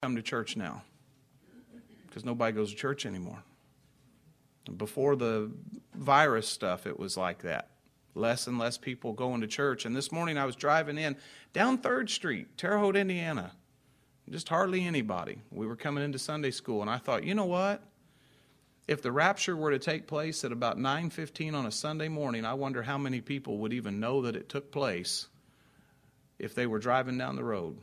Come to church now because nobody goes to church anymore. Before the virus stuff, it was like that. Less and less people going to church. And this morning I was driving in down 3rd Street, Terre Haute, Indiana. Just hardly anybody. We were coming into Sunday school, and I thought, you know what? If the rapture were to take place at about 9:15 on a Sunday morning, I wonder how many people would even know that it took place if they were driving down the road.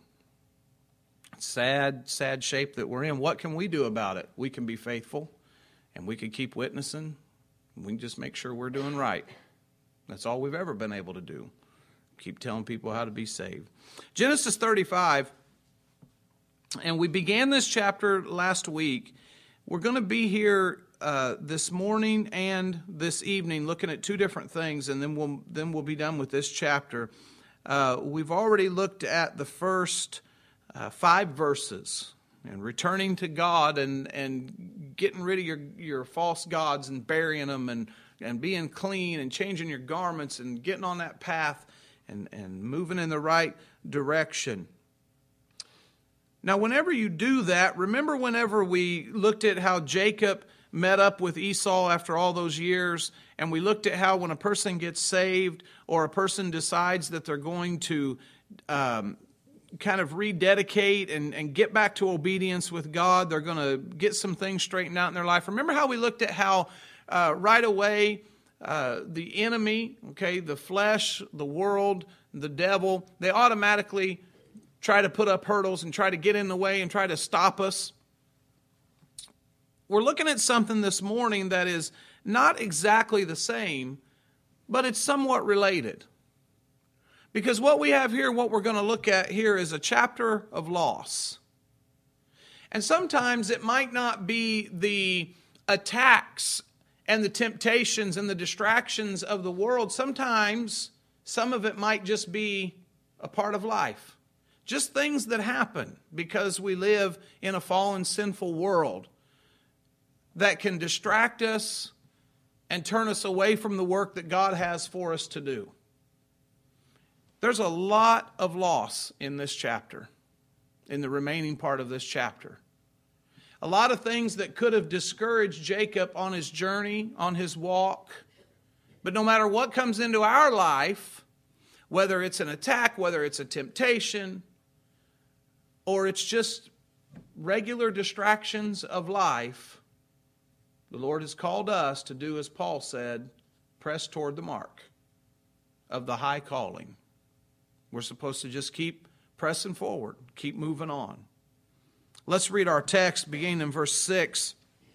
Sad shape that we're in. What can we do about it? We can be faithful, and we can keep witnessing. We can just make sure we're doing right. That's all we've ever been able to do. Keep telling people how to be saved. Genesis 35, and we began this chapter last week. We're going to be here this morning and this evening looking at two different things, and then we'll be done with this chapter. We've already looked at the first 5 verses, and returning to God and getting rid of your false gods and burying them and being clean and changing your garments and getting on that path and moving in the right direction. Now, whenever you do that, remember whenever we looked at how Jacob met up with Esau after all those years, and we looked at how when a person gets saved or a person decides that they're going to kind of rededicate and get back to obedience with God, they're going to get some things straightened out in their life. Remember how we looked at how right away the enemy, the flesh, the world, the devil, they automatically try to put up hurdles and try to get in the way and try to stop us. We're looking at something this morning that is not exactly the same, but it's somewhat related. Because what we have here, what we're going to look at here is a chapter of loss. And sometimes it might not be the attacks and the temptations and the distractions of the world. Sometimes some of it might just be a part of life. Just things that happen because we live in a fallen, sinful world that can distract us and turn us away from the work that God has for us to do. There's a lot of loss in this chapter, in the remaining part of this chapter. A lot of things that could have discouraged Jacob on his journey, on his walk. But no matter what comes into our life, whether it's an attack, whether it's a temptation, or it's just regular distractions of life, the Lord has called us to do, as Paul said, press toward the mark of the high calling. We're supposed to just keep pressing forward, keep moving on. Let's read our text beginning in verse 6.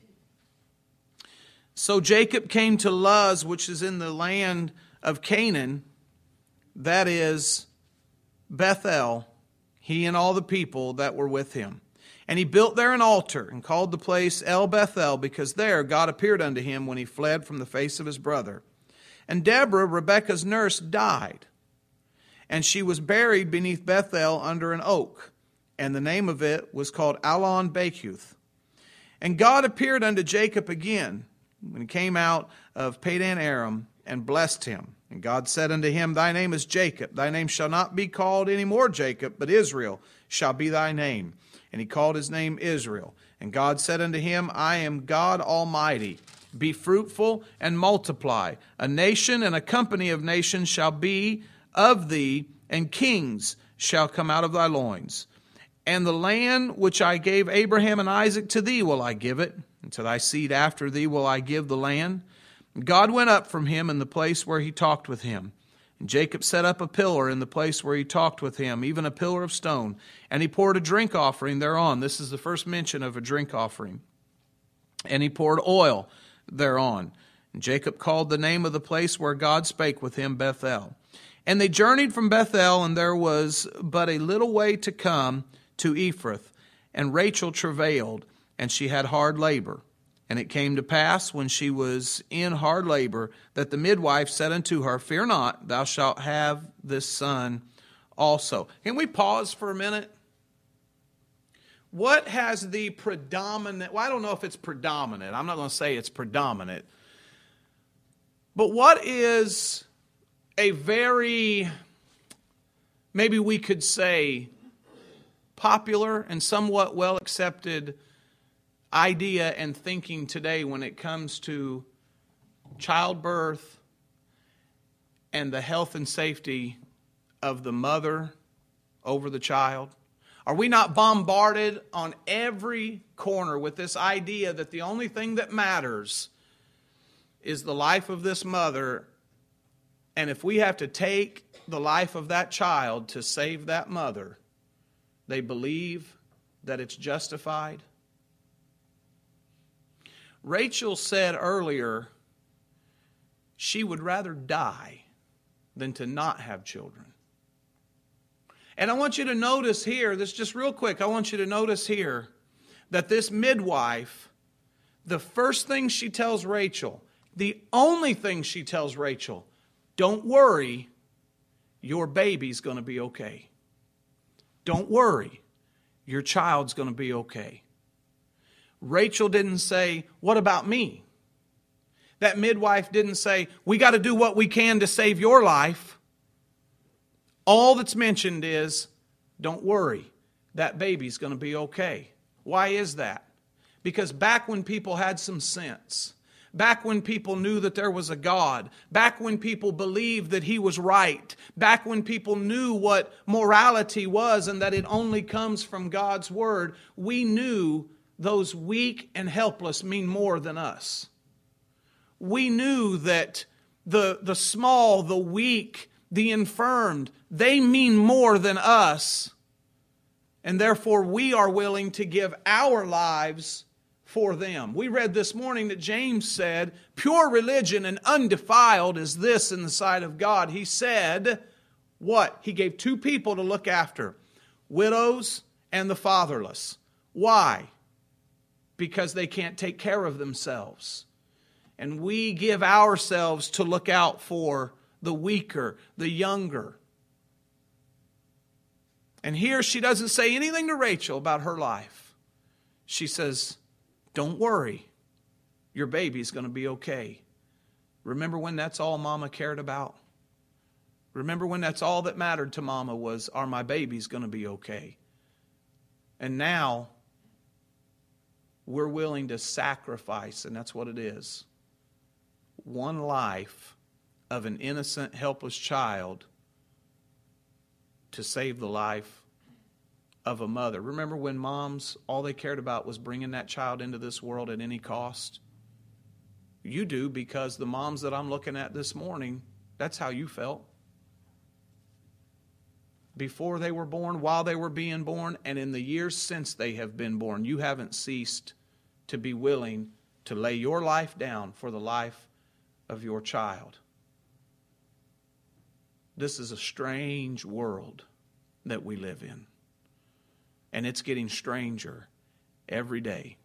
So Jacob came to Luz, which is in the land of Canaan, that is Bethel, he and all the people that were with him. And he built there an altar and called the place El Bethel, because there God appeared unto him when he fled from the face of his brother. And Deborah, Rebekah's nurse, died. And she was buried beneath Bethel under an oak. And the name of it was called Allon Bachuth. And God appeared unto Jacob again when he came out of Padan Aram and blessed him. And God said unto him, Thy name is Jacob. Thy name shall not be called any more Jacob, but Israel shall be thy name. And he called his name Israel. And God said unto him, I am God Almighty. Be fruitful and multiply. A nation and a company of nations shall be of thee, and kings shall come out of thy loins. And the land which I gave Abraham and Isaac, to thee will I give it, and to thy seed after thee will I give the land. And God went up from him in the place where he talked with him. And Jacob set up a pillar in the place where he talked with him, even a pillar of stone. And he poured a drink offering thereon. This is the first mention of a drink offering. And he poured oil thereon. And Jacob called the name of the place where God spake with him Bethel. And they journeyed from Bethel, and there was but a little way to come to Ephrath. And Rachel travailed, and she had hard labor. And it came to pass, when she was in hard labor, that the midwife said unto her, Fear not, thou shalt have this son also. Can we pause for a minute? What has the predominant, well, I don't know if it's predominant. I'm not going to say it's predominant. But what is a very, maybe we could say, popular and somewhat well accepted idea and thinking today when it comes to childbirth and the health and safety of the mother over the child? Are we not bombarded on every corner with this idea that the only thing that matters is the life of this mother, and if we have to take the life of that child to save that mother, they believe that it's justified? Rachel said earlier she would rather die than to not have children. And I want you to notice here, this just real quick, I want you to notice here that this midwife, the first thing she tells Rachel, the only thing she tells Rachel, don't worry, your baby's going to be okay. Don't worry, your child's going to be okay. Rachel didn't say, what about me? That midwife didn't say, we got to do what we can to save your life. All that's mentioned is, don't worry, that baby's going to be okay. Why is that? Because back when people had some sense, back when people knew that there was a God, back when people believed that He was right, back when people knew what morality was and that it only comes from God's Word, we knew those weak and helpless mean more than us. We knew that the small, the weak, the infirmed, they mean more than us. And therefore we are willing to give our lives for them. We read this morning that James said, pure religion and undefiled is this in the sight of God. He said, what? He gave two people to look after, widows and the fatherless. Why? Because they can't take care of themselves. And we give ourselves to look out for the weaker, the younger. And here she doesn't say anything to Rachel about her life. She says, don't worry, your baby's going to be okay. Remember when that's all Mama cared about? Remember when that's all that mattered to Mama was, are my babies going to be okay? And now we're willing to sacrifice, and that's what it is, one life of an innocent, helpless child to save the life of a mother. Remember when moms, all they cared about was bringing that child into this world at any cost? You do, because the moms that I'm looking at this morning, that's how you felt. Before they were born, while they were being born, and in the years since they have been born, you haven't ceased to be willing to lay your life down for the life of your child. This is a strange world that we live in. And it's getting stranger every day.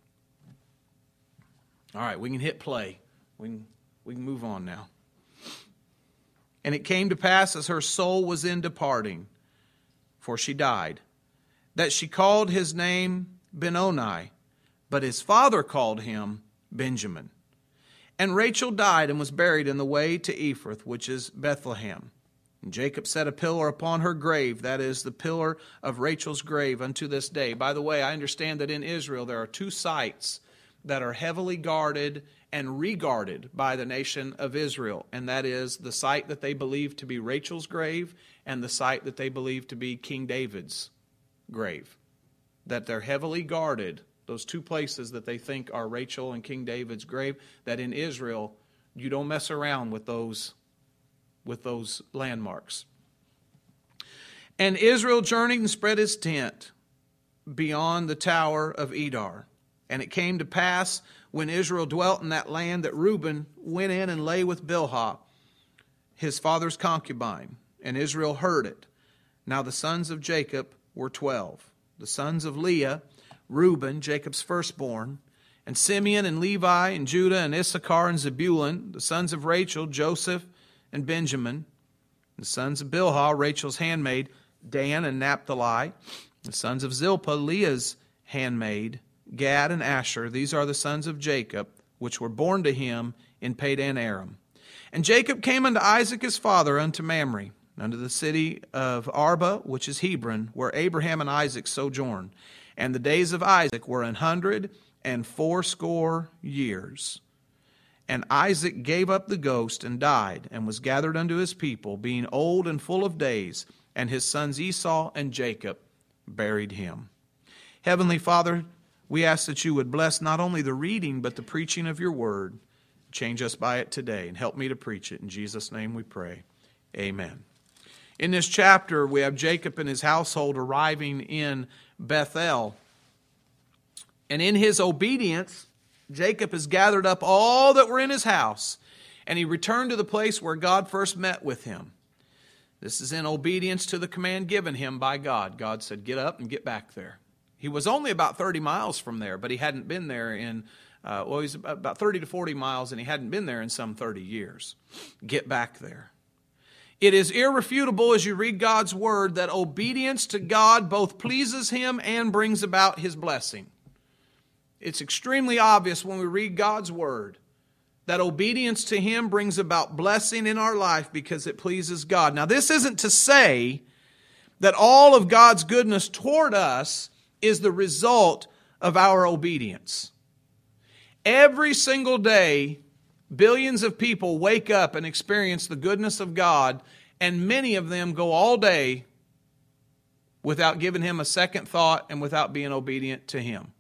All right, we can hit play. We can move on now. And it came to pass as her soul was in departing, for she died, that she called his name Benoni, but his father called him Benjamin. And Rachel died and was buried in the way to Ephrath, which is Bethlehem. And Jacob set a pillar upon her grave, that is, the pillar of Rachel's grave unto this day. By the way, I understand that in Israel there are two sites that are heavily guarded and regarded by the nation of Israel. And that is the site that they believe to be Rachel's grave and the site that they believe to be King David's grave. That they're heavily guarded, those two places that they think are Rachel and King David's grave, that in Israel you don't mess around with those landmarks. And Israel journeyed and spread his tent beyond the tower of Edar. And it came to pass when Israel dwelt in that land that Reuben went in and lay with Bilhah, his father's concubine. And Israel heard it. Now the sons of Jacob were 12. The sons of Leah, Reuben, Jacob's firstborn, and Simeon and Levi and Judah and Issachar and Zebulun. The sons of Rachel, Joseph and Benjamin. The sons of Bilhah, Rachel's handmaid, Dan and Naphtali. The sons of Zilpah, Leah's handmaid, Gad and Asher. These are the sons of Jacob, which were born to him in Padan Aram. And Jacob came unto Isaac his father unto Mamre. and unto the city of Arba, which is Hebron, where Abraham and Isaac sojourned. And the days of Isaac were 180 years. And Isaac gave up the ghost and died, and was gathered unto his people, being old and full of days. And his sons Esau and Jacob buried him. Heavenly Father, we ask that you would bless not only the reading, but the preaching of your word. Change us by it today, and help me to preach it. In Jesus' name we pray. Amen. In this chapter, we have Jacob and his household arriving in Bethel. And in his obedience, Jacob has gathered up all that were in his house, and he returned to the place where God first met with him. This is in obedience to the command given him by God. God said, get up and get back there. He was only about 30 miles from there, but he hadn't been there in, he's about 30 to 40 miles, and he hadn't been there in some 30 years. Get back there. It is irrefutable as you read God's word that obedience to God both pleases him and brings about his blessing. It's extremely obvious when we read God's word that obedience to him brings about blessing in our life because it pleases God. Now, this isn't to say that all of God's goodness toward us is the result of our obedience. Every single day, billions of people wake up and experience the goodness of God, and many of them go all day without giving him a second thought and without being obedient to him.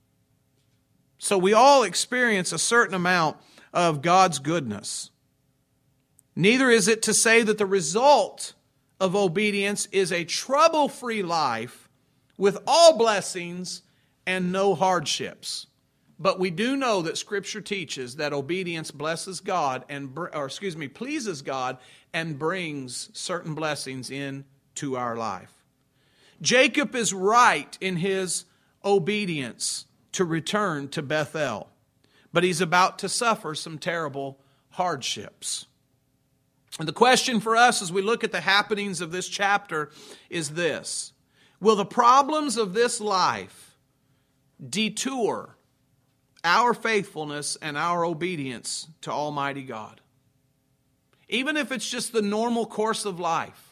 So we all experience a certain amount of God's goodness. Neither is it to say that the result of obedience is a trouble-free life with all blessings and no hardships. But we do know that Scripture teaches that obedience blesses God pleases God and brings certain blessings into our life. Jacob is right in his obedience to return to Bethel, but he's about to suffer some terrible hardships. And the question for us as we look at the happenings of this chapter is this: will the problems of this life detour our faithfulness and our obedience to Almighty God? Even if it's just the normal course of life.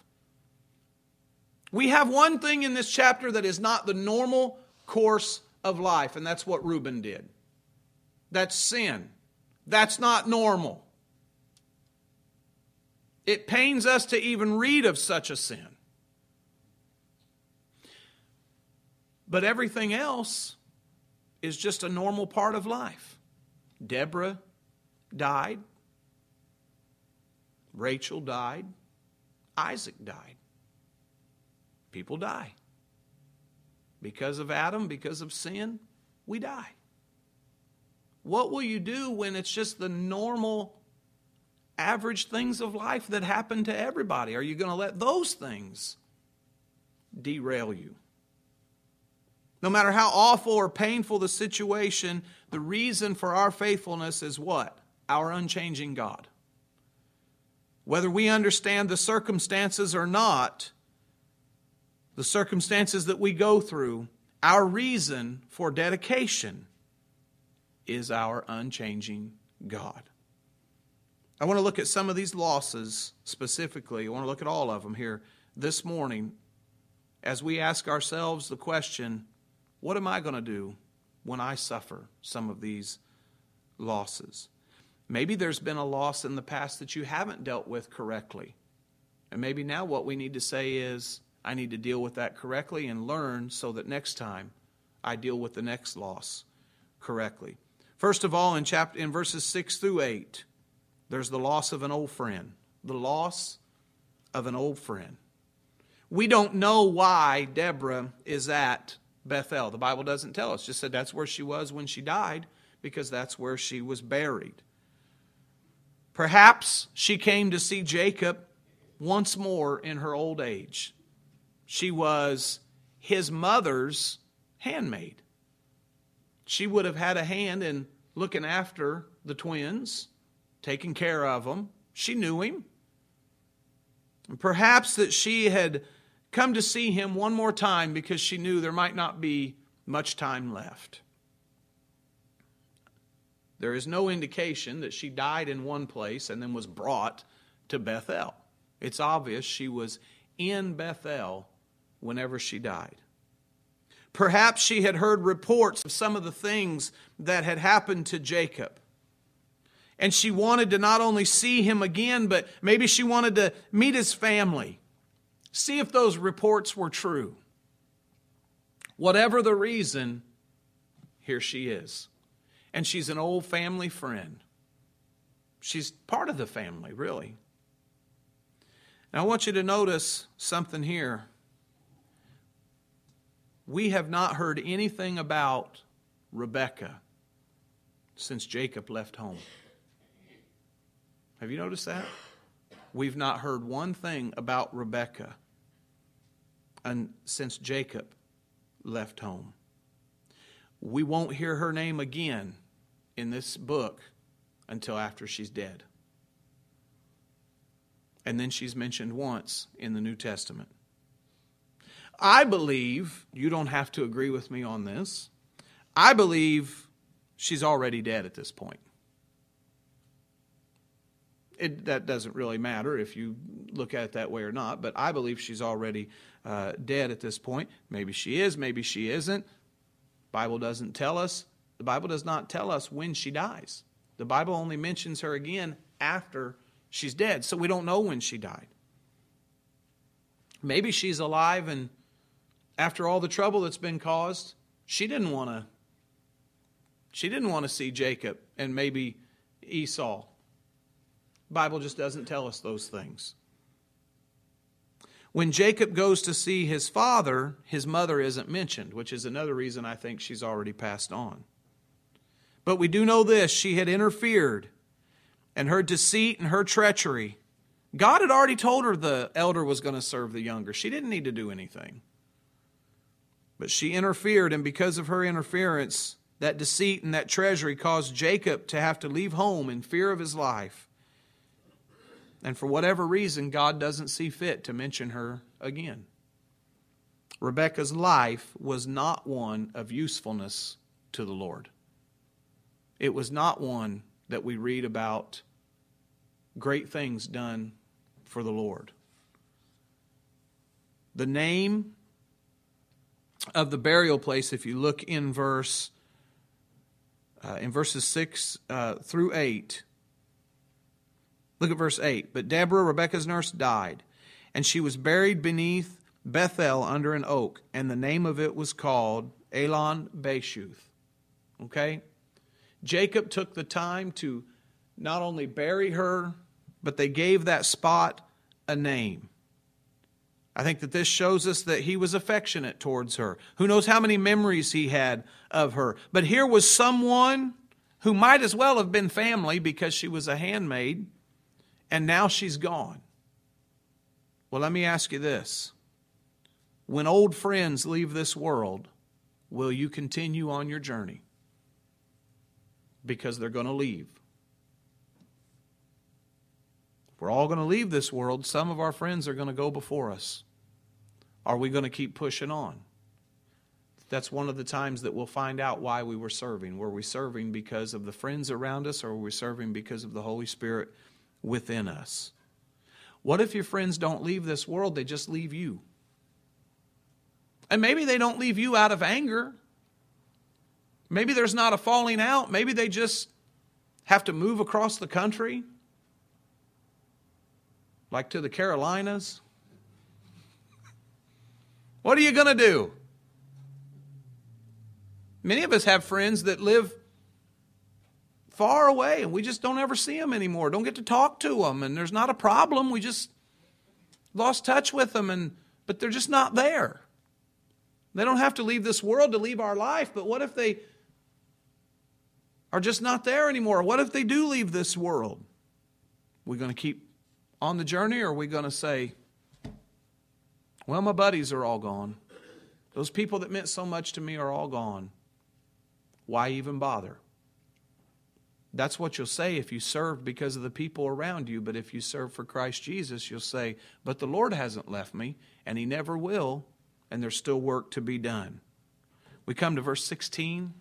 We have one thing in this chapter that is not the normal course of life, and that's what Reuben did. That's sin. That's not normal. It pains us to even read of such a sin. But everything else is just a normal part of life. Deborah died. Rachel died. Isaac died. People die. Because of Adam, because of sin, we die. What will you do when it's just the normal, average things of life that happen to everybody? Are you going to let those things derail you? No matter how awful or painful the situation, the reason for our faithfulness is what? Our unchanging God. Whether we understand the circumstances or not, the circumstances that we go through, our reason for dedication is our unchanging God. I want to look at some of these losses specifically. I want to look at all of them here this morning as we ask ourselves the question, what am I going to do when I suffer some of these losses? Maybe there's been a loss in the past that you haven't dealt with correctly. And maybe now what we need to say is, I need to deal with that correctly and learn so that next time I deal with the next loss correctly. First of all, in verses 6 through 8, there's the loss of an old friend. The loss of an old friend. We don't know why Deborah is at Bethel. The Bible doesn't tell us. It just said that's where she was when she died because that's where she was buried. Perhaps she came to see Jacob once more in her old age. She was his mother's handmaid. She would have had a hand in looking after the twins, taking care of them. She knew him. And perhaps that she had come to see him one more time because she knew there might not be much time left. There is no indication that she died in one place and then was brought to Bethel. It's obvious she was in Bethel whenever she died. Perhaps she had heard reports of some of the things that had happened to Jacob. And she wanted to not only see him again, but maybe she wanted to meet his family. See if those reports were true. Whatever the reason, here she is. And she's an old family friend. She's part of the family, really. Now I want you to notice something here. We have not heard anything about Rebekah since Jacob left home. Have you noticed that? We've not heard one thing about Rebekah since Jacob left home. We won't hear her name again in this book until after she's dead. And then she's mentioned once in the New Testament. I believe, you don't have to agree with me on this, I believe she's already dead at this point. That doesn't really matter if you look at it that way or not, but I believe she's already dead at this point. Maybe she is, maybe she isn't. The Bible doesn't tell us. The Bible does not tell us when she dies. The Bible only mentions her again after she's dead, so we don't know when she died. Maybe she's alive, and after all the trouble that's been caused, she didn't want to see Jacob and maybe Esau. The Bible just doesn't tell us those things. When Jacob goes to see his father, his mother isn't mentioned, which is another reason I think she's already passed on. But we do know this, she had interfered, and her deceit and her treachery. God had already told her the elder was going to serve the younger. She didn't need to do anything. But she interfered, and because of her interference, that deceit and that treachery caused Jacob to have to leave home in fear of his life. And for whatever reason, God doesn't see fit to mention her again. Rebekah's life was not one of usefulness to the Lord. It was not one that we read about great things done for the Lord. The name of the burial place, if you look in verses 6 through 8, look at verse 8. But Deborah, Rebekah's nurse, died, and she was buried beneath Bethel under an oak, and the name of it was called Elon Bashuth. Okay? Jacob took the time to not only bury her, but they gave that spot a name. I think that this shows us that he was affectionate towards her. Who knows how many memories he had of her. But here was someone who might as well have been family because she was a handmaid, and now she's gone. Well, let me ask you this. When old friends leave this world, will you continue on your journey? Because they're going to leave. We're all going to leave this world. Some of our friends are going to go before us. Are we going to keep pushing on? That's one of the times that we'll find out why we were serving. Were we serving because of the friends around us, or were we serving because of the Holy Spirit within us? What if your friends don't leave this world, they just leave you? And maybe they don't leave you out of anger. Maybe there's not a falling out. Maybe they just have to move across the country, like to the Carolinas. What are you going to do? Many of us have friends that live far away and we just don't ever see them anymore. Don't get to talk to them, and there's not a problem. We just lost touch with them, but they're just not there. They don't have to leave this world to leave our life, but what if they are just not there anymore? What if they do leave this world? We're going to keep on the journey, or are we going to say, well, my buddies are all gone. Those people that meant so much to me are all gone. Why even bother? That's what you'll say if you serve because of the people around you. But if you serve for Christ Jesus, you'll say, but the Lord hasn't left me, and He never will, and there's still work to be done. We come to verse 16.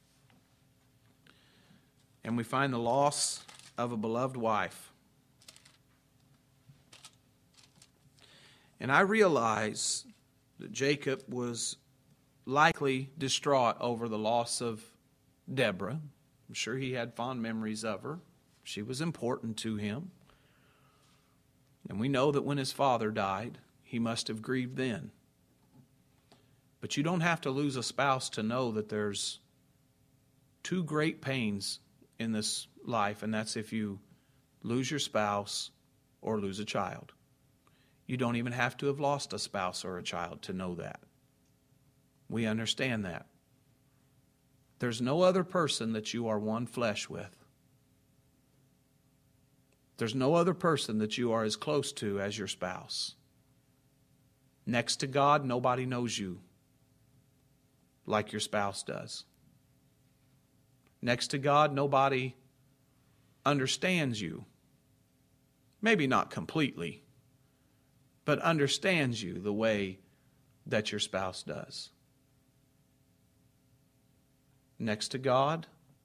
And we find the loss of a beloved wife. And I realize that Jacob was likely distraught over the loss of Deborah. I'm sure he had fond memories of her. She was important to him. And we know that when his father died, he must have grieved then. But you don't have to lose a spouse to know that there's two great pains in this life, and that's if you lose your spouse or lose a child. You don't even have to have lost a spouse or a child to know that. We understand that. There's no other person that you are one flesh with. There's no other person that you are as close to as your spouse. Next to God, nobody knows you like your spouse does. Next to God, nobody understands you. Maybe not completely, but understands you the way that your spouse does. Next to God,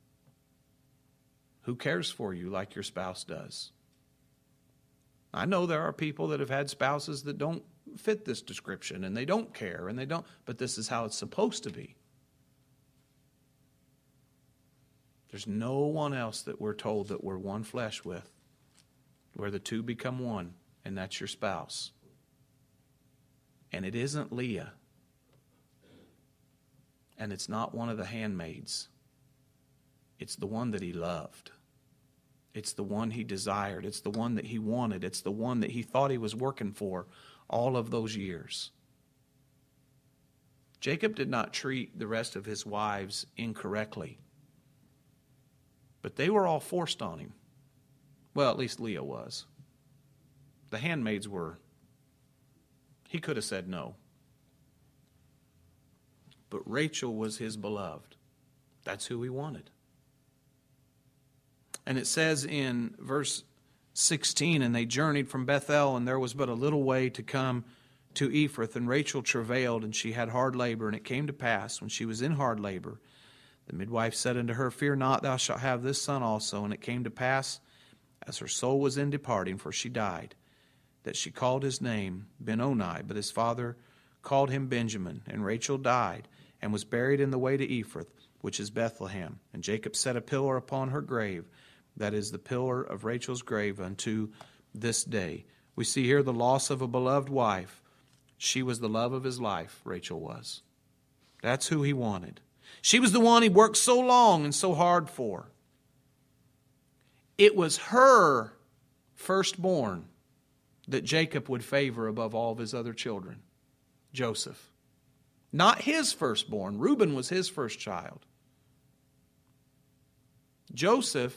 who cares for you like your spouse does? I know there are people that have had spouses that don't fit this description, and they don't care, and they don't, but this is how it's supposed to be. There's no one else that we're told that we're one flesh with, where the two become one, and that's your spouse. And it isn't Leah. And it's not one of the handmaids. It's the one that he loved. It's the one he desired. It's the one that he wanted. It's the one that he thought he was working for all of those years. Jacob did not treat the rest of his wives incorrectly, but they were all forced on him. Well, at least Leah was. The handmaids were. He could have said no. But Rachel was his beloved. That's who he wanted. And it says in verse 16, and they journeyed from Bethel, and there was but a little way to come to Ephrath, and Rachel travailed, and she had hard labor. And it came to pass, when she was in hard labor, the midwife said unto her, Fear not, thou shalt have this son also. And it came to pass, as her soul was in departing, for she died, that she called his name Benoni, but his father called him Benjamin. And Rachel died, and was buried in the way to Ephrath, which is Bethlehem. And Jacob set a pillar upon her grave, that is the pillar of Rachel's grave unto this day. We see here the loss of a beloved wife. She was the love of his life, Rachel was. That's who he wanted. She was the one he worked so long and so hard for. It was her firstborn that Jacob would favor above all of his other children, Joseph. Not his firstborn. Reuben was his first child. Joseph,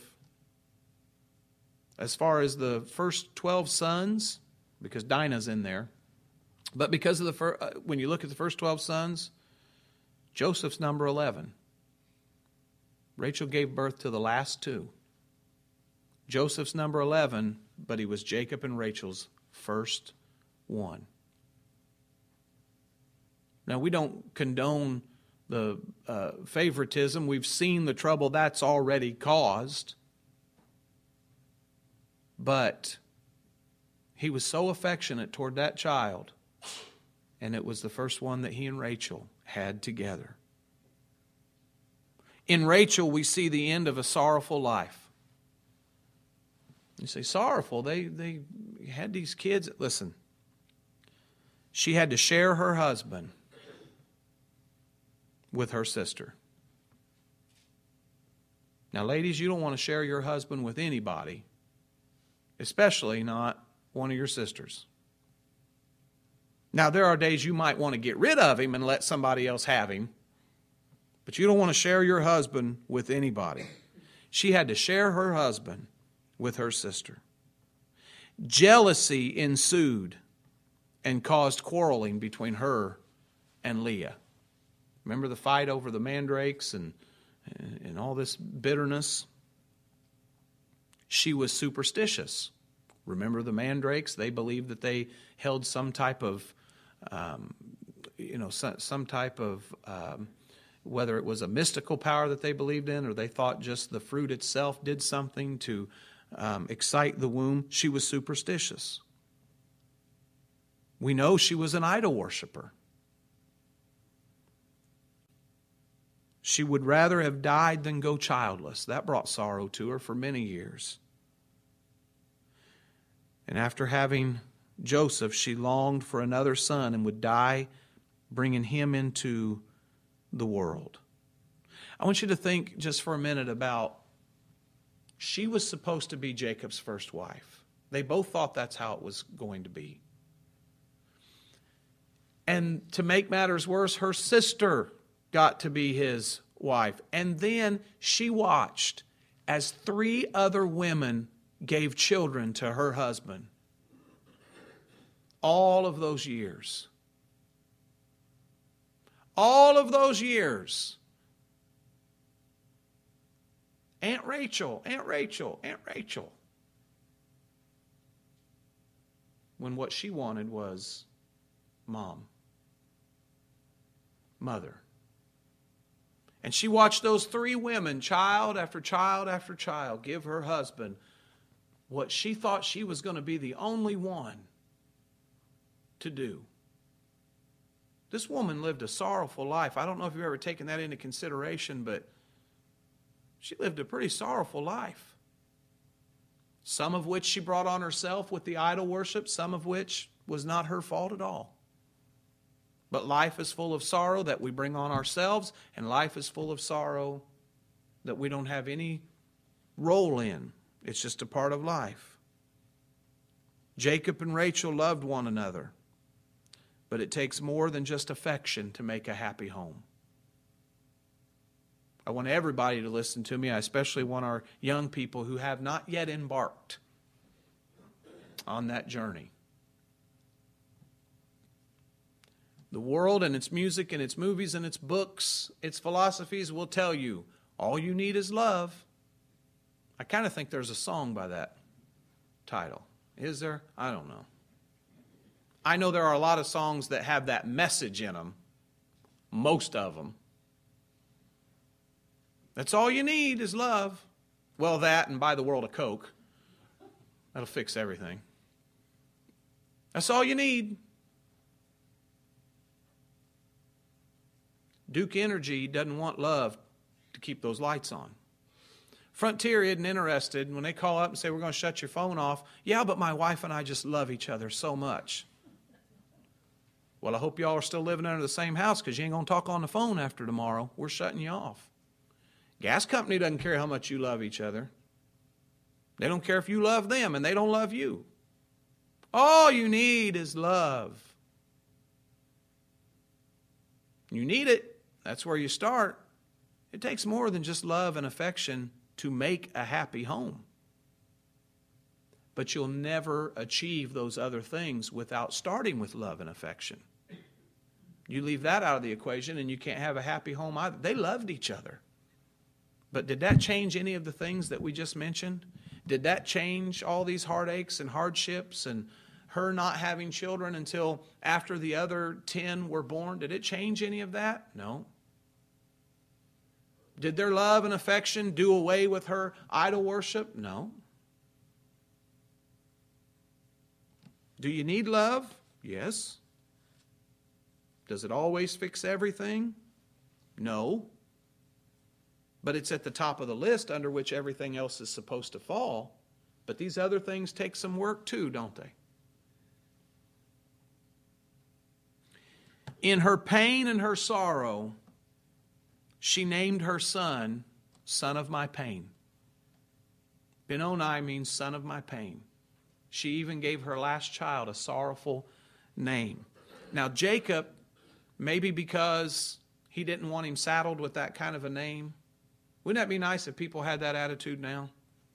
as far as the first 12 sons, because Dinah's in there, but because of when you look at the first 12 sons, Joseph's number 11. Rachel gave birth to the last two. Joseph's number 11, but he was Jacob and Rachel's first one. Now, we don't condone the favoritism. We've seen the trouble that's already caused. But he was so affectionate toward that child, and it was the first one that he and Rachel had together. In Rachel, we see the end of a sorrowful life. You say, sorrowful? They had these kids. Listen, she had to share her husband with her sister. Now, ladies, you don't want to share your husband with anybody, especially not one of your sisters. Now, there are days you might want to get rid of him and let somebody else have him, but you don't want to share your husband with anybody. She had to share her husband with her sister. Jealousy ensued and caused quarreling between her and Leah. Remember the fight over the mandrakes and all this bitterness? She was superstitious. Remember the mandrakes? They believed that they held some type of, whether it was a mystical power that they believed in, or they thought just the fruit itself did something to excite the womb. She was superstitious. We know she was an idol worshiper. She would rather have died than go childless. That brought sorrow to her for many years. And after having Joseph, she longed for another son and would die bringing him into the world. I want you to think just for a minute about, she was supposed to be Jacob's first wife. They both thought that's how it was going to be. And to make matters worse, her sister got to be his wife. And then she watched as 3 other women gave children to her husband. All of those years. All of those years. Aunt Rachel, Aunt Rachel, Aunt Rachel. When what she wanted was mom. Mother. And she watched those 3 women, child after child after child, give her husband what she thought she was going to be the only one to do. This woman lived a sorrowful life. I don't know if you've ever taken that into consideration, but she lived a pretty sorrowful life. Some of which she brought on herself with the idol worship, some of which was not her fault at all. But life is full of sorrow that we bring on ourselves, and life is full of sorrow that we don't have any role in. It's just a part of life. Jacob and Rachel loved one another, but it takes more than just affection to make a happy home. I want everybody to listen to me. I especially want our young people who have not yet embarked on that journey. The world and its music and its movies and its books, its philosophies will tell you, all you need is love. I kind of think there's a song by that title. Is there? I don't know. I know there are a lot of songs that have that message in them. Most of them. That's all you need is love. Well, that and buy the world a Coke. That'll fix everything. That's all you need. Duke Energy doesn't want love to keep those lights on. Frontier isn't interested when they call up and say, we're going to shut your phone off. Yeah, but my wife and I just love each other so much. Well, I hope y'all are still living under the same house because you ain't going to talk on the phone after tomorrow. We're shutting you off. Gas company doesn't care how much you love each other. They don't care if you love them and they don't love you. All you need is love. You need it. That's where you start. It takes more than just love and affection to make a happy home. But you'll never achieve those other things without starting with love and affection. You leave that out of the equation and you can't have a happy home either. They loved each other. But did that change any of the things that we just mentioned? Did that change all these heartaches and hardships and her not having children until after the other 10 were born? Did it change any of that? No. Did their love and affection do away with her idol worship? No. Do you need love? Yes. Does it always fix everything? No. But it's at the top of the list under which everything else is supposed to fall. But these other things take some work too, don't they? In her pain and her sorrow, she named her son, Son of My Pain. Benoni means son of my pain. She even gave her last child a sorrowful name. Now Jacob, maybe because he didn't want him saddled with that kind of a name. Wouldn't that be nice if people had that attitude now?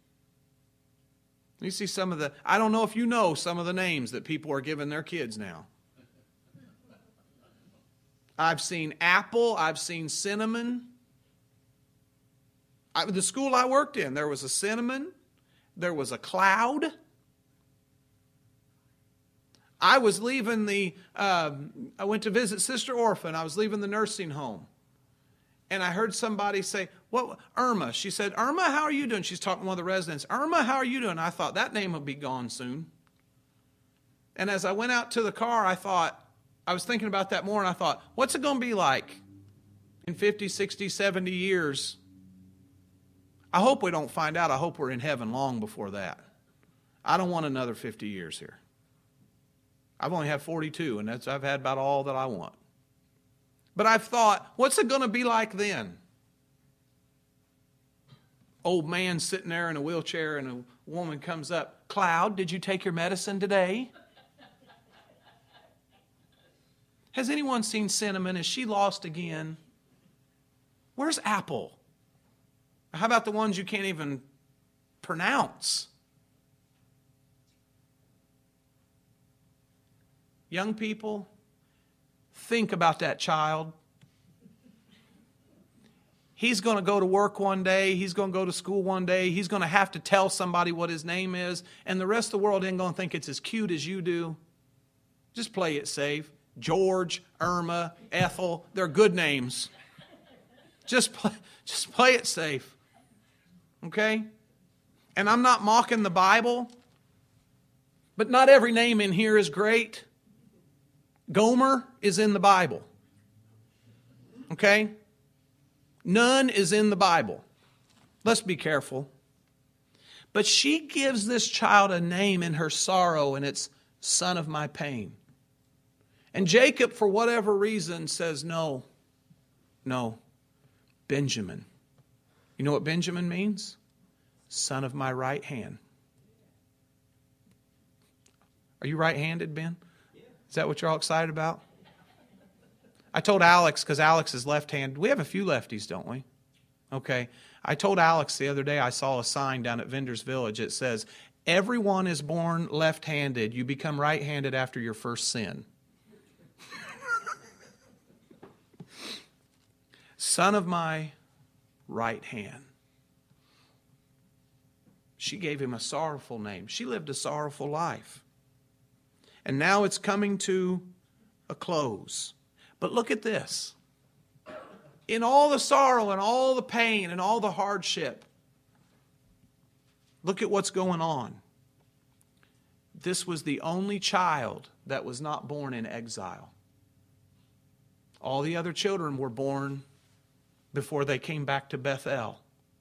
You see some of the, I don't know if you know some of the names that people are giving their kids now. I've seen apple, I've seen cinnamon. The school I worked in, there was a cinnamon, there was a cloud. I was leaving I went to visit Sister Orphan. I was leaving the nursing home. And I heard somebody say, "What, Irma?" She said, "Irma, how are you doing?" She's talking to one of the residents. "Irma, how are you doing?" I thought that name would be gone soon. And as I went out to the car, I was thinking about that more, and I thought, what's it going to be like in 50, 60, 70 years? I hope we don't find out. I hope we're in heaven long before that. I don't want another 50 years here. I've only had 42, and I've had about all that I want. But I've thought, what's it going to be like then? Old man sitting there in a wheelchair, and a woman comes up. Cloud, did you take your medicine today? Has anyone seen Cinnamon? Is she lost again? Where's Apple? How about the ones you can't even pronounce? Young people, think about that child. He's going to go to work one day. He's going to go to school one day. He's going to have to tell somebody what his name is. And the rest of the world ain't going to think it's as cute as you do. Just play it safe. George, Irma, Ethel, they're good names. Just play it safe. Okay? And I'm not mocking the Bible, but not every name in here is great. Gomer is in the Bible. Okay? None is in the Bible. Let's be careful. But she gives this child a name in her sorrow, and it's son of my pain. And Jacob, for whatever reason, says, no, Benjamin. You know what Benjamin means? Son of my right hand. Are you right-handed, Ben? Is that what you're all excited about? I told Alex, because Alex is left-handed. We have a few lefties, don't we? Okay. I told Alex the other day I saw a sign down at Vendors Village. It says, everyone is born left-handed. You become right-handed after your first sin. Son of my right hand. She gave him a sorrowful name. She lived a sorrowful life. And now it's coming to a close. But look at this. In all the sorrow and all the pain and all the hardship, look at what's going on. This was the only child that was not born in exile. All the other children were born before they came back to Bethel.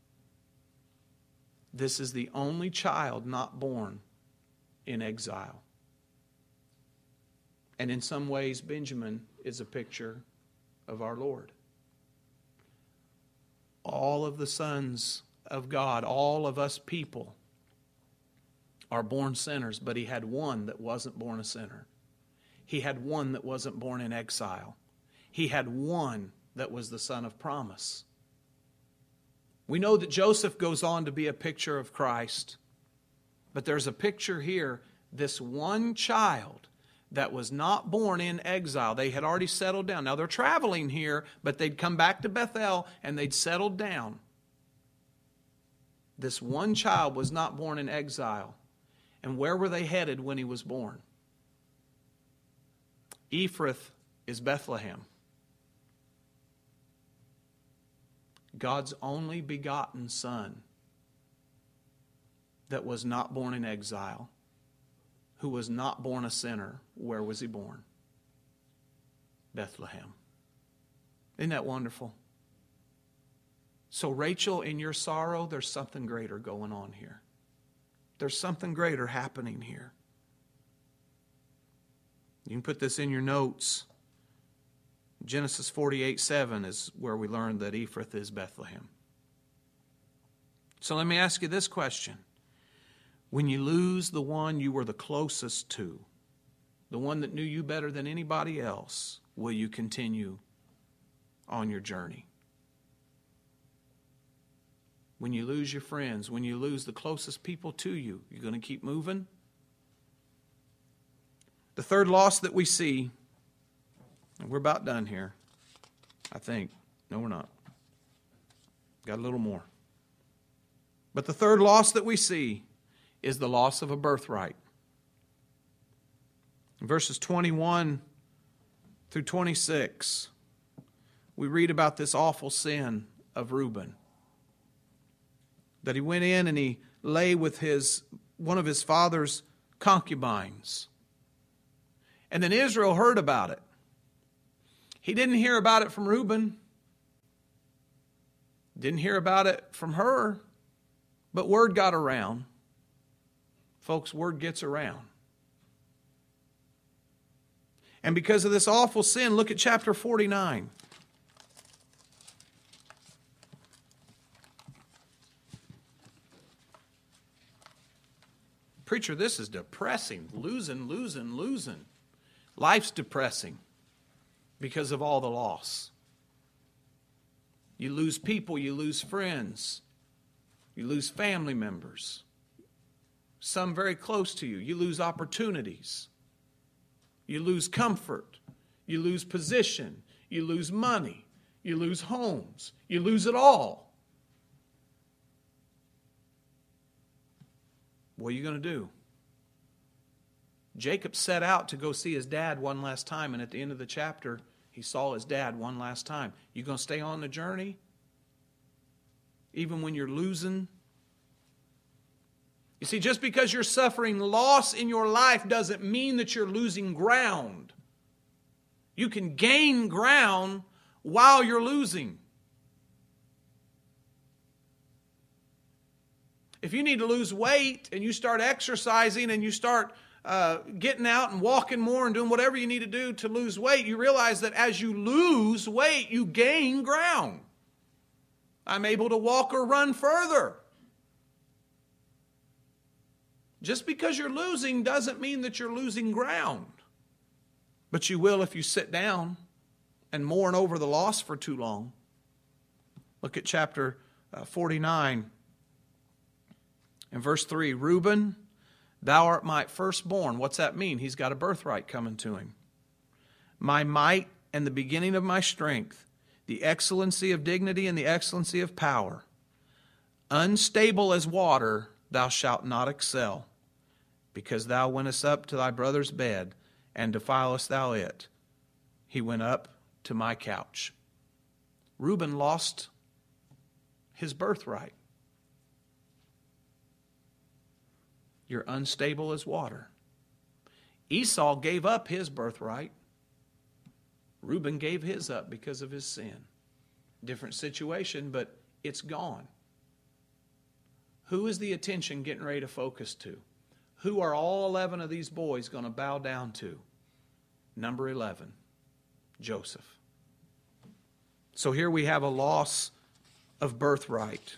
This is the only child not born in exile. And in some ways, Benjamin is a picture of our Lord. All of the sons of God, all of us people, are born sinners, but he had one that wasn't born a sinner. He had one that wasn't born in exile. He had one that was the son of promise. We know that Joseph goes on to be a picture of Christ, but there's a picture here, this one child that was not born in exile. They had already settled down. Now they're traveling here, but they'd come back to Bethel and they'd settled down. This one child was not born in exile. And where were they headed when he was born? Ephrath is Bethlehem. God's only begotten son that was not born in exile, who was not born a sinner. Where was he born? Bethlehem. Isn't that wonderful? So Rachel, in your sorrow, there's something greater going on here. There's something greater happening here. You can put this in your notes. Genesis 48:7 is where we learn that Ephrath is Bethlehem. So let me ask you this question. When you lose the one you were the closest to, the one that knew you better than anybody else, will you continue on your journey? When you lose your friends, when you lose the closest people to you, you're going to keep moving? The third loss that we see, and we're about done here, I think. No, we're not. Got a little more. But the third loss that we see is the loss of a birthright. In verses 21 through 26, we read about this awful sin of Reuben. That he went in and he lay with one of his father's concubines. And then Israel heard about it. He didn't hear about it from Reuben. Didn't hear about it from her. But word got around. Folks, word gets around. And because of this awful sin, look at chapter 49. Preacher, this is depressing. Losing. Life's depressing because of all the loss. You lose people, you lose friends, you lose family members, some very close to you. You lose opportunities, you lose comfort, you lose position, you lose money, you lose homes, you lose it all. What are you going to do? Jacob set out to go see his dad one last time, and at the end of the chapter, he saw his dad one last time. You going to stay on the journey? Even when you're losing? You see, just because you're suffering loss in your life doesn't mean that you're losing ground. You can gain ground while you're losing. If you need to lose weight and you start exercising and you start getting out and walking more and doing whatever you need to do to lose weight, you realize that as you lose weight, you gain ground. I'm able to walk or run further. Just because you're losing doesn't mean that you're losing ground. But you will if you sit down and mourn over the loss for too long. Look at chapter 49 and verse 3. Reuben, thou art my firstborn. What's that mean? He's got a birthright coming to him. My might and the beginning of my strength, the excellency of dignity and the excellency of power. Unstable as water, thou shalt not excel, because thou wentest up to thy brother's bed, and defilest thou it. He went up to my couch. Reuben lost his birthright. You're unstable as water. Esau gave up his birthright. Reuben gave his up because of his sin. Different situation, but it's gone. Who is the attention getting ready to focus to? Who are all 11 of these boys going to bow down to? Number 11, Joseph. So here we have a loss of birthright.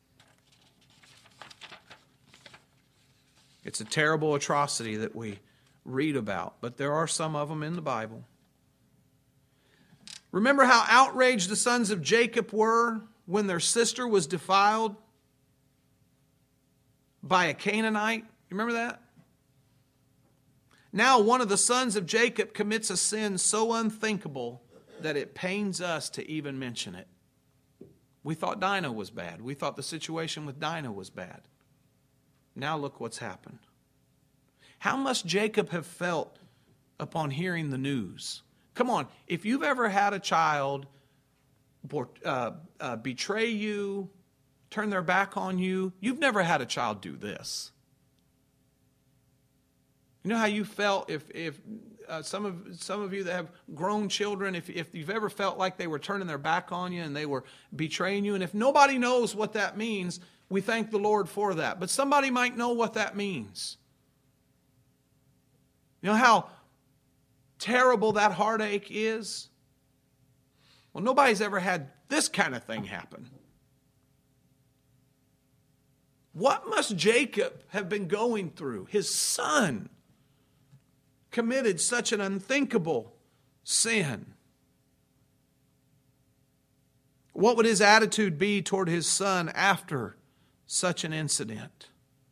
It's a terrible atrocity that we read about, but there are some of them in the Bible. Remember how outraged the sons of Jacob were when their sister was defiled by a Canaanite? You remember that? Now one of the sons of Jacob commits a sin so unthinkable that it pains us to even mention it. We thought Dinah was bad. We thought the situation with Dinah was bad. Now look what's happened. How must Jacob have felt upon hearing the news? Come on, if you've ever had a child betray you, turn their back on you, you've never had a child do this. You know how you felt if some of you that have grown children, if you've ever felt like they were turning their back on you and they were betraying you, and if nobody knows what that means, we thank the Lord for that. But somebody might know what that means. You know how terrible that heartache is? Well, nobody's ever had this kind of thing happen. What must Jacob have been going through? His son committed such an unthinkable sin. What would his attitude be toward his son after such an incident?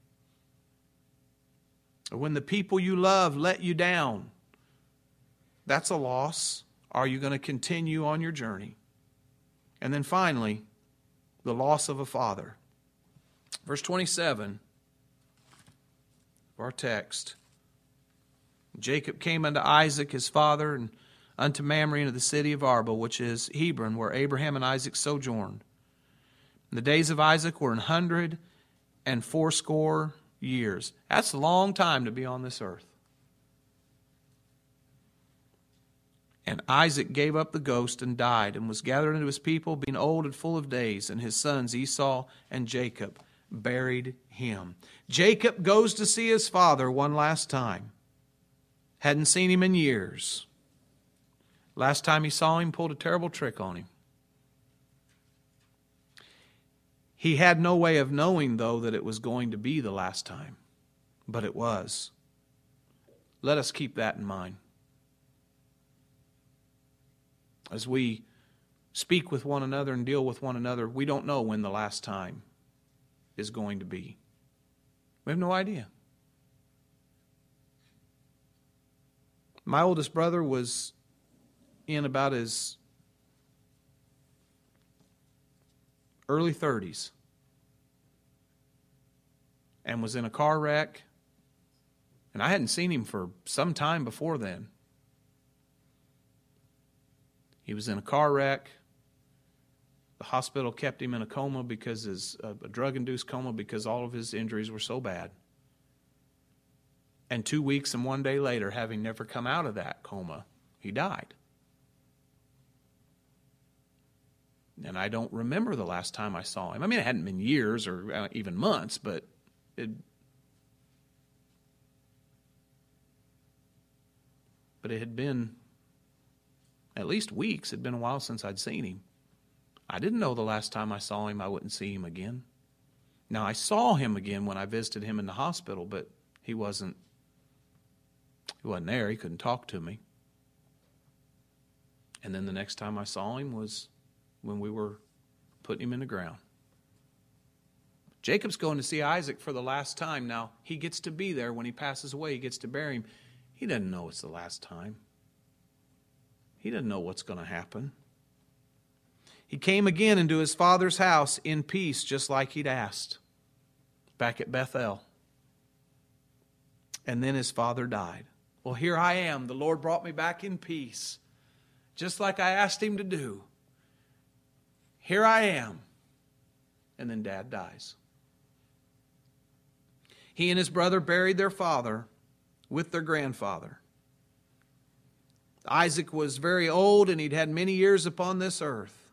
When the people you love let you down, that's a loss. Are you going to continue on your journey? And then finally, the loss of a father. Verse 27 of our text. Jacob came unto Isaac his father, and unto Mamre into the city of Arba, which is Hebron, where Abraham and Isaac sojourned. And the days of Isaac were 180 years. That's a long time to be on this earth. And Isaac gave up the ghost and died, and was gathered unto his people, being old and full of days. And his sons Esau and Jacob buried him. Jacob goes to see his father one last time. Hadn't seen him in years. Last time he saw him, pulled a terrible trick on him. He had no way of knowing, though, that it was going to be the last time. But it was. Let us keep that in mind. As we speak with one another and deal with one another, we don't know when the last time is going to be. We have no idea. My oldest brother was in about his early 30s and was in a car wreck, and I hadn't seen him for some time before then. He was in a car wreck. The hospital kept him in a coma because a drug-induced coma because all of his injuries were so bad. And 2 weeks and 1 day later, having never come out of that coma, he died. And I don't remember the last time I saw him. I mean, it hadn't been years or even months, but it had been at least weeks. It had been a while since I'd seen him. I didn't know the last time I saw him I wouldn't see him again. Now, I saw him again when I visited him in the hospital, but he wasn't there. He couldn't talk to me. And then the next time I saw him was when we were putting him in the ground. Jacob's going to see Isaac for the last time. Now, he gets to be there when he passes away. He gets to bury him. He doesn't know it's the last time. He doesn't know what's going to happen. He came again into his father's house in peace, just like he'd asked, back at Bethel. And then his father died. Well, here I am. The Lord brought me back in peace, just like I asked him to do. Here I am. And then Dad dies. He and his brother buried their father with their grandfather. Isaac was very old, and he'd had many years upon this earth.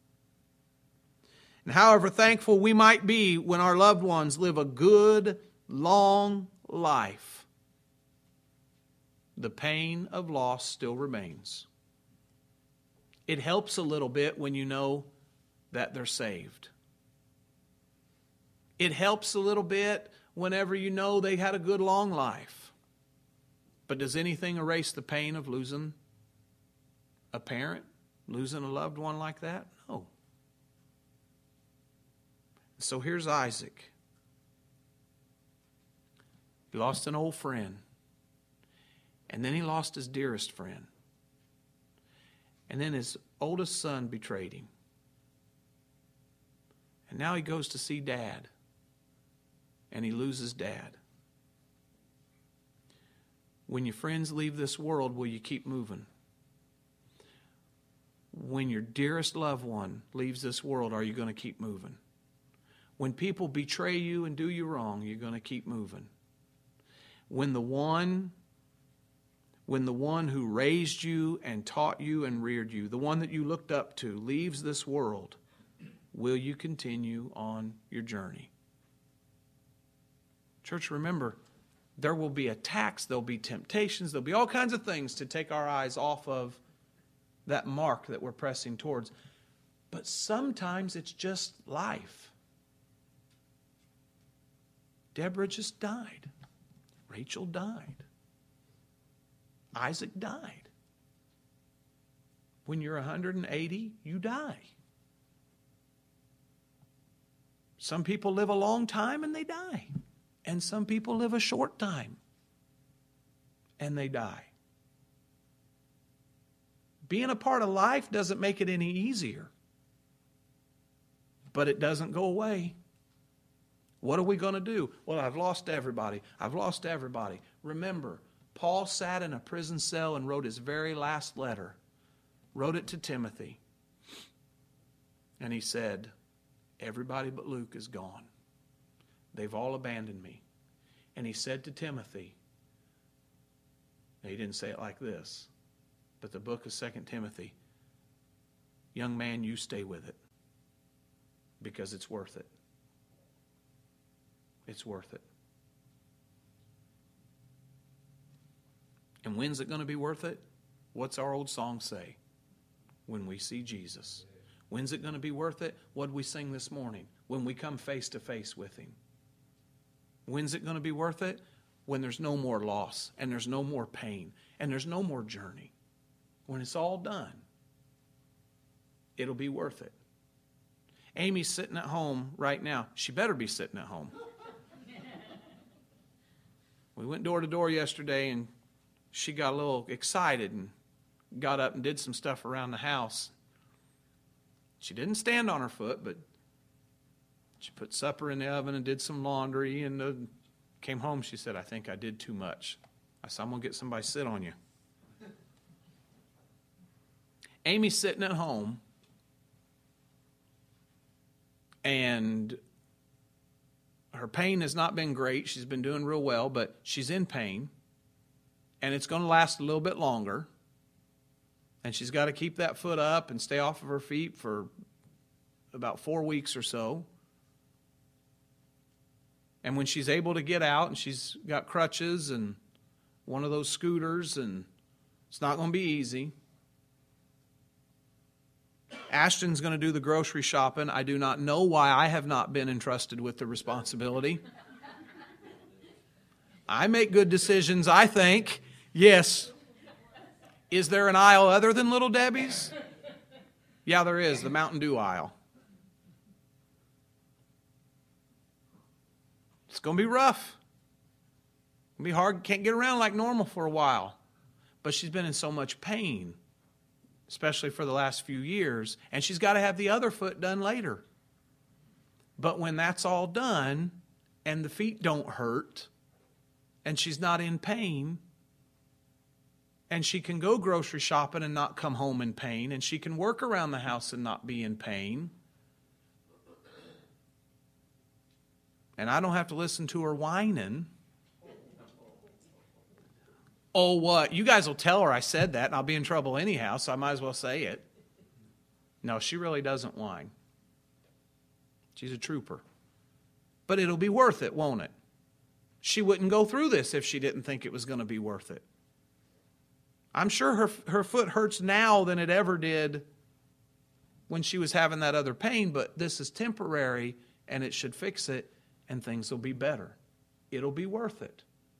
And however thankful we might be when our loved ones live a good, long life, the pain of loss still remains. It helps a little bit when you know that they're saved. It helps a little bit whenever you know they had a good, long life. But does anything erase the pain of losing a parent, losing a loved one like that? No. So here's Isaac. He lost an old friend. And then he lost his dearest friend. And then his oldest son betrayed him. And now he goes to see Dad. And he loses Dad. When your friends leave this world, will you keep moving? When your dearest loved one leaves this world, are you going to keep moving? When people betray you and do you wrong, you're going to keep moving. When the one who raised you and taught you and reared you, the one that you looked up to, leaves this world, will you continue on your journey? Church, remember, there will be attacks, there'll be temptations, there'll be all kinds of things to take our eyes off of that mark that we're pressing towards. But sometimes it's just life. Deborah just died. Rachel died. Isaac died. When you're 180, you die. Some people live a long time and they die. And some people live a short time and they die. Being a part of life doesn't make it any easier. But it doesn't go away. What are we going to do? Well, I've lost everybody. I've lost everybody. Remember, Paul sat in a prison cell and wrote his very last letter. Wrote it to Timothy. And he said, everybody but Luke is gone. They've all abandoned me. And he said to Timothy, he didn't say it like this, But the book of 2 Timothy, young man, you stay with it. Because it's worth it. It's worth it. And when's it going to be worth it? What's our old song say? When we see Jesus. When's it going to be worth it? What did we sing this morning? When we come face to face with Him. When's it going to be worth it? When there's no more loss, and there's no more pain, and there's no more journey. When it's all done, it'll be worth it. Amy's sitting at home right now. She better be sitting at home. We went door to door yesterday, and she got a little excited and got up and did some stuff around the house. She didn't stand on her foot, but she put supper in the oven and did some laundry, and came home. She said, I think I did too much. I said, I'm going to get somebody to sit on you. Amy's sitting at home, and her pain has not been great. She's been doing real well, but she's in pain, and it's going to last a little bit longer. And she's got to keep that foot up and stay off of her feet for about 4 weeks or so. And when she's able to get out, and she's got crutches and one of those scooters, and it's not going to be easy. Ashton's going to do the grocery shopping. I do not know why I have not been entrusted with the responsibility. I make good decisions, I think. Yes. Is there an aisle other than Little Debbie's? Yeah, there is, the Mountain Dew aisle. It's going to be rough. It's going to be hard. Can't get around like normal for a while. But she's been in so much pain, especially for the last few years, and she's got to have the other foot done later. But when that's all done, and the feet don't hurt, and she's not in pain, and she can go grocery shopping and not come home in pain, and she can work around the house and not be in pain, and I don't have to listen to her whining. Oh, what? You guys will tell her I said that, and I'll be in trouble anyhow, so I might as well say it. No, she really doesn't whine. She's a trooper. But it'll be worth it, won't it? She wouldn't go through this if she didn't think it was going to be worth it. I'm sure her foot hurts now than it ever did when she was having that other pain, but this is temporary, and it should fix it, and things will be better. It'll be worth it.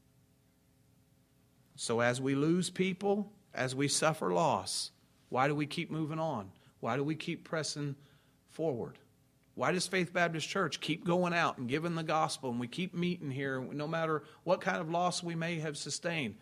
So as we lose people, as we suffer loss, why do we keep moving on? Why do we keep pressing forward? Why does Faith Baptist Church keep going out and giving the gospel, and we keep meeting here no matter what kind of loss we may have sustained?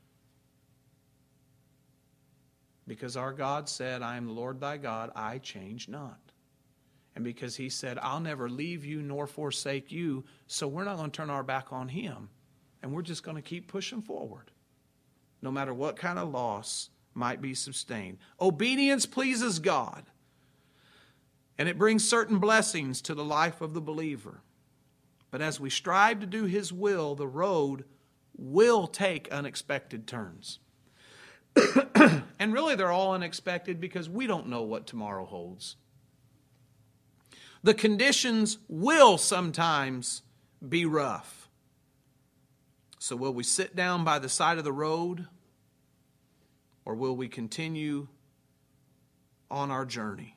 Because our God said, I am the Lord thy God, I change not. And because He said, I'll never leave you nor forsake you, so we're not going to turn our back on Him. And we're just going to keep pushing forward, no matter what kind of loss might be sustained. Obedience pleases God, and it brings certain blessings to the life of the believer. But as we strive to do His will, the road will take unexpected turns. And really, they're all unexpected because we don't know what tomorrow holds. The conditions will sometimes be rough. So will we sit down by the side of the road, or will we continue on our journey?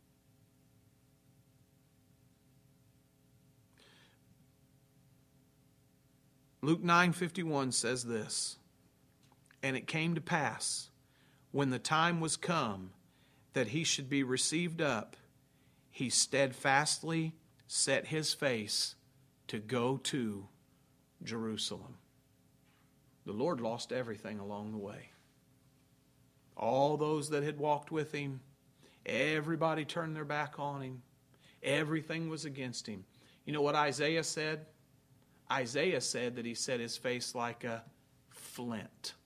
Luke 9:51 says this, and it came to pass, when the time was come that he should be received up, he steadfastly set his face to go to Jerusalem. The Lord lost everything along the way. All those that had walked with Him, everybody turned their back on Him. Everything was against Him. You know what Isaiah said? Isaiah said that he set his face like a flint.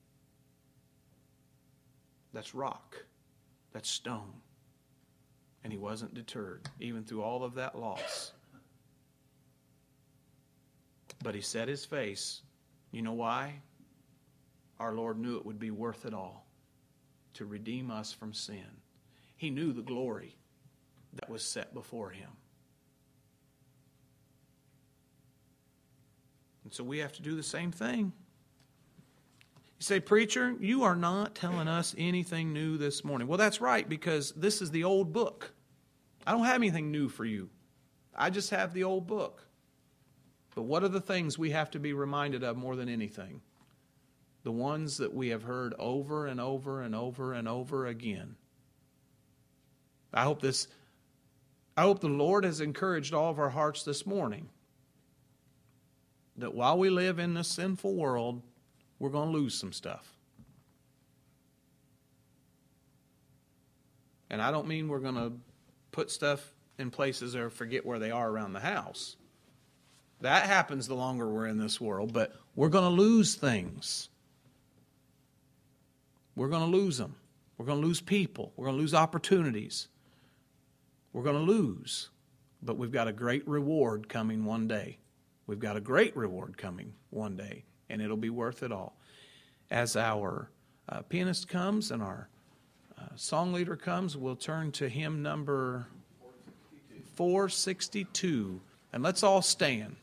That's rock. That's stone. And he wasn't deterred, even through all of that loss. But he set his face. You know why? Our Lord knew it would be worth it all. to redeem us from sin. He knew the glory that was set before him. And so we have to do the same thing. You say, preacher, you are not telling us anything new this morning. Well, that's right, because this is the old book. I don't have anything new for you. I just have the old book. But what are the things we have to be reminded of more than anything? The ones that we have heard over and over and over and over again. I hope the Lord has encouraged all of our hearts this morning that while we live in this sinful world, we're going to lose some stuff. And I don't mean we're going to put stuff in places or forget where they are around the house. That happens the longer we're in this world, but we're going to lose things. We're going to lose them. We're going to lose people. We're going to lose opportunities. We're going to lose. But we've got a great reward coming one day. We've got a great reward coming one day, and it'll be worth it all. As our pianist comes and our song leader comes, we'll turn to hymn number 462. And let's all stand.